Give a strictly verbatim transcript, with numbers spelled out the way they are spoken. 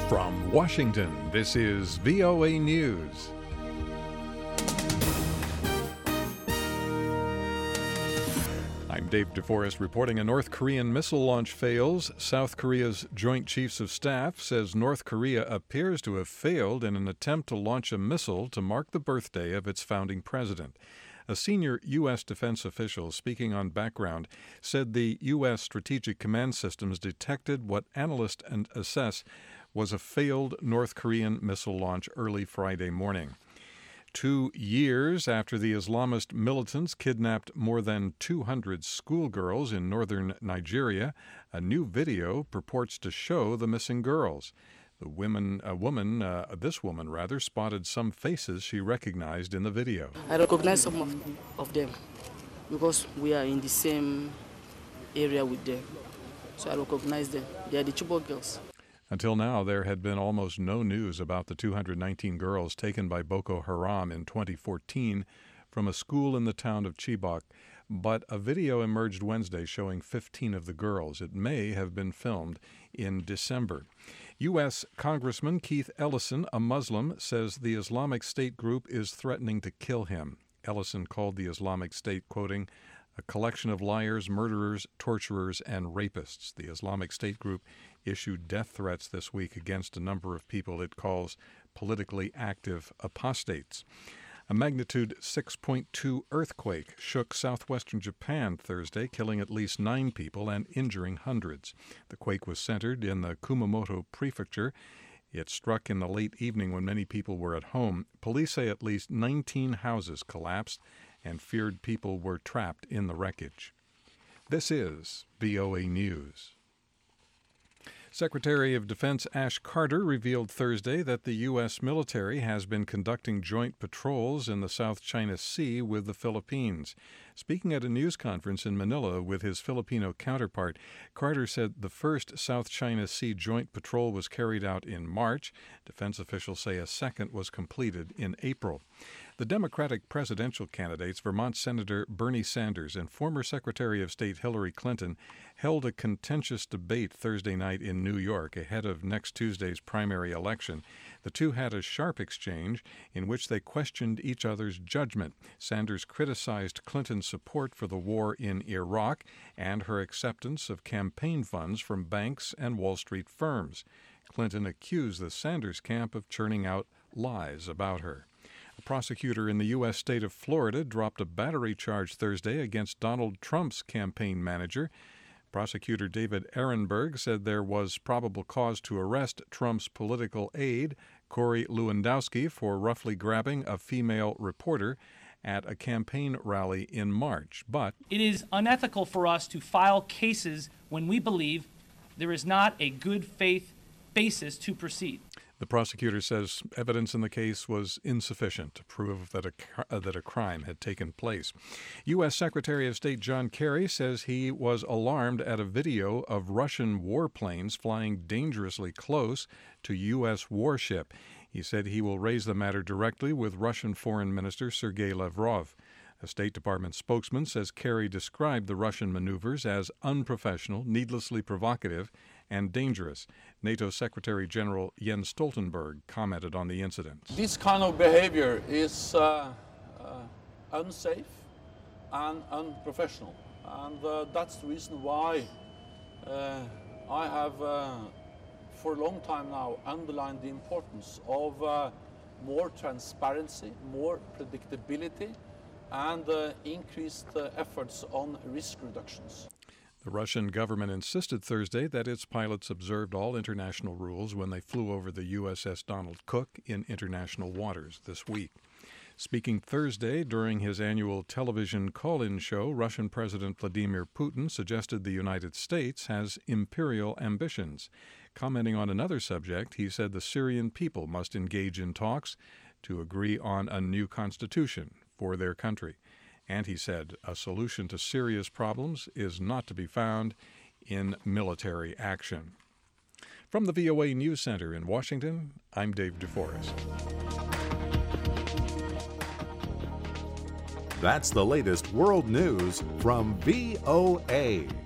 From Washington, this is V O A News. I'm Dave DeForest reporting a North Korean missile launch fails. South Korea's Joint Chiefs of Staff says North Korea appears to have failed in an attempt to launch a missile to mark the birthday of its founding president. A senior U S defense official speaking on background said the U S Strategic Command Systems detected what analysts assess was a failed North Korean missile launch early Friday morning. Two years after the Islamist militants kidnapped more than two hundred schoolgirls in northern Nigeria, a new video purports to show the missing girls. The women, a woman, uh, this woman rather, spotted some faces she recognized in the video. I recognize some of, of them because we are in the same area with them. So I recognize them. They are the Chibok girls. Until now, there had been almost no news about the two hundred nineteen girls taken by Boko Haram in twenty fourteen from a school in the town of Chibok. But a video emerged Wednesday showing fifteen of the girls. It may have been filmed in December. U S Congressman Keith Ellison, a Muslim, says the Islamic State group is threatening to kill him. Ellison called the Islamic State, quoting, a collection of liars, murderers, torturers, and rapists. The Islamic State group issued death threats this week against a number of people it calls politically active apostates. A magnitude six point two earthquake shook southwestern Japan Thursday, killing at least nine people and injuring hundreds. The quake was centered in the Kumamoto prefecture. It struck in the late evening when many people were at home. Police say at least nineteen houses collapsed and feared people were trapped in the wreckage. This is V O A News. Secretary of Defense Ash Carter revealed Thursday that the U S military has been conducting joint patrols in the South China Sea with the Philippines. Speaking at a news conference in Manila with his Filipino counterpart, Carter said the first South China Sea joint patrol was carried out in March. Defense officials say a second was completed in April. The Democratic presidential candidates, Vermont Senator Bernie Sanders and former Secretary of State Hillary Clinton, held a contentious debate Thursday night in New York ahead of next Tuesday's primary election. The two had a sharp exchange in which they questioned each other's judgment. Sanders criticized Clinton's support for the war in Iraq and her acceptance of campaign funds from banks and Wall Street firms. Clinton accused the Sanders camp of churning out lies about her. A prosecutor in the U S state of Florida dropped a battery charge Thursday against Donald Trump's campaign manager. Prosecutor David Ehrenberg said there was probable cause to arrest Trump's political aide, Corey Lewandowski, for roughly grabbing a female reporter at a campaign rally in March. But it is unethical for us to file cases when we believe there is not a good faith basis to proceed. The prosecutor says evidence in the case was insufficient to prove that a, uh, that a crime had taken place. U S Secretary of State John Kerry says he was alarmed at a video of Russian warplanes flying dangerously close to U S warship. He said he will raise the matter directly with Russian Foreign Minister Sergei Lavrov. A State Department spokesman says Kerry described the Russian maneuvers as unprofessional, needlessly provocative, and dangerous. NATO Secretary General Jens Stoltenberg commented on the incident. This kind of behavior is uh, uh, unsafe and unprofessional, and uh, that's the reason why uh, I have, uh, for a long time now, underlined the importance of uh, more transparency, more predictability, and uh, increased uh, efforts on risk reductions. The Russian government insisted Thursday that its pilots observed all international rules when they flew over the U S S Donald Cook in international waters this week. Speaking Thursday during his annual television call-in show, Russian President Vladimir Putin suggested the United States has imperial ambitions. Commenting on another subject, he said the Syrian people must engage in talks to agree on a new constitution for their country. And he said a solution to Syria's problems is not to be found in military action. From the V O A News Center in Washington, I'm Dave DeForest. That's the latest world news from V O A.